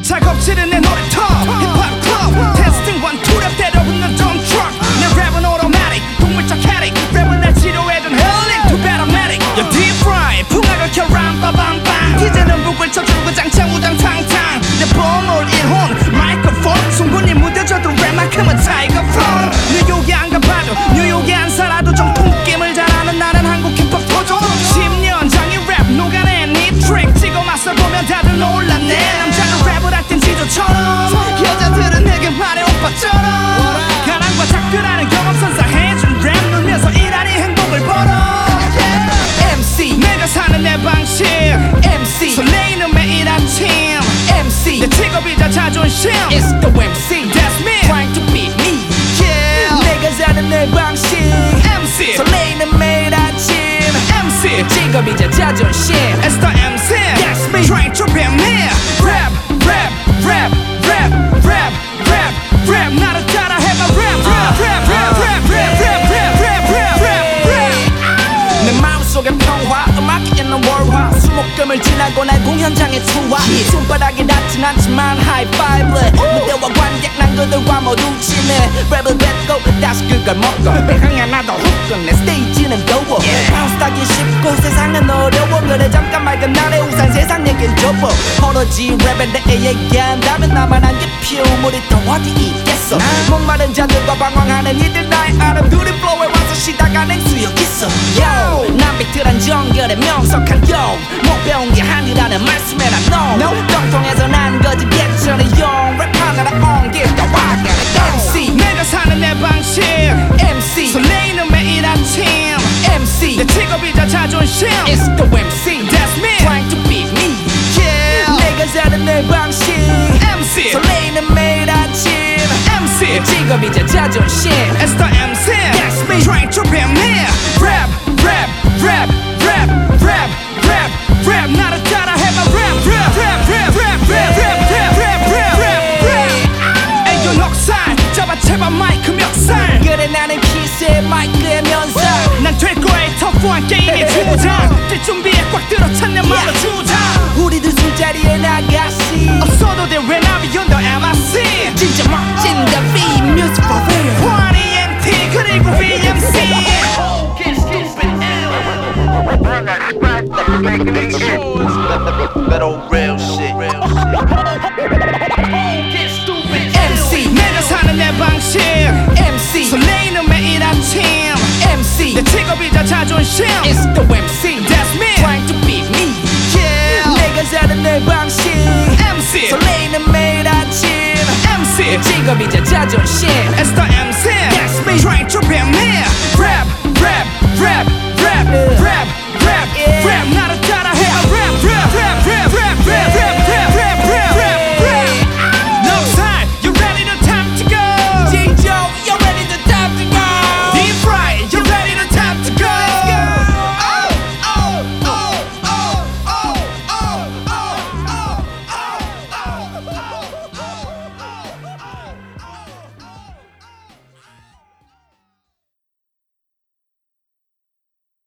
작업실은 내 놀이터 힙합 클럽 테스팅 원 투력 때려붙는 dump truck 내 랩은 automatic 동물적 캐릭 랩은 날 치료해준 healing to paramedic 야 deep fry 풍악을 켜 람빠밤빵 이제는 북을 쳐주고 장창 우당탕탕 내 보물 1혼 마이크폰 송곳니 무뎌져도 랩만큼은 타이거 폰 뉴욕에 안 가봐도 뉴욕에 안 살아도 정통김을 잘하는 나는 한국 힙합 도전 10년 장의 랩 녹아낸 이 트랙 찍어 맞서보면 다들 놀랐네 남자는 랩을 할 땐 지조처럼 여자들은 내게 말해 오빠처럼 가랑과 작별하는 경험 선사해준 랩 놀면서 일하니 행복을 벌어 MC 내가 사는 내 방식 MC 설레이는 매일 아침 MC 내 직업이자 자존심 It's the MC That's me Trying to beat me Yeah 내가 사는 내 방식 MC 설레이는 매일 아침 MC 내 직업이자 자존심 It's the MC That's me Trying to beat me Rap Rap Rap Rap Rap Rap Rap 나를 따라 해봐 Rap Rap Rap Rap Rap Rap Rap Rap Rap Rap Rap Rap 내 마음속에 평화 음악이 있는 월화 수목금을 지나고 날 공연장에 투하 손바닥이 닿진 않지만 하이파이브를 무대와 관객 난 그들과 모두 친해 랩을 뱉고 다시 그걸 먹고 배강에 나도 훅 내 스테이지는 더워 바운스 타기 쉽고 세상은 어려워 그래 잠깐 맑은 날에 우산 세상 얘긴 좁어 오로지 랩에 대해 얘기한다면 나만 한게 피우물이 더 어디 있겠어 목마른 자들과 방황하는 이들 나의 아름드린 플로우에 와서 쉬다가 냉수역 있어 난 비틀한 정결의 명석한 용 못 배운 게 아니라는 말씀에 난 no 똥통에서 난 거지 개천의 용 랩하느라 온길 다 와가는 MC 내가 사는 내 방식 MC 설레이는 매일 아침 MC 내 직업이자 자존심 It's the MC That's me Trying to beat me Yeah 내가 사는 내 방식 MC 설레이는 매일 아침 MC 내 직업이자 자존심 It's the MC That's me Trying to beat me Rap Rap Rap Rap Rap Rap Rap 나를 따라 해봐 Rap Rap Rap Rap Rap Rap Rap Rap Rap Rap Rap 애교 넉살 잡아 제발 마이크 멱살 그래 나는 키스의 마이크의 면상 난 될 거야 이 터프한 게임의 주장 뛸 준비에 꽉 들어찬 내 맘의 주장 우리들 술자리에 나가시 없어도 돼 when I'm beyond the MIC 진짜 멋진 the V music for real Kwani MT 그리고 VMC That old real shit. MC 내가 사는 내 방식 MC 설레이는 매일 아침 MC 내 직업이자 자존심 It's the MC That's me Trying to beat me Yeah 내가 사는 내 방식 MC 설레이는 매일 아침 MC 내 직업이자 자존심 It's the MC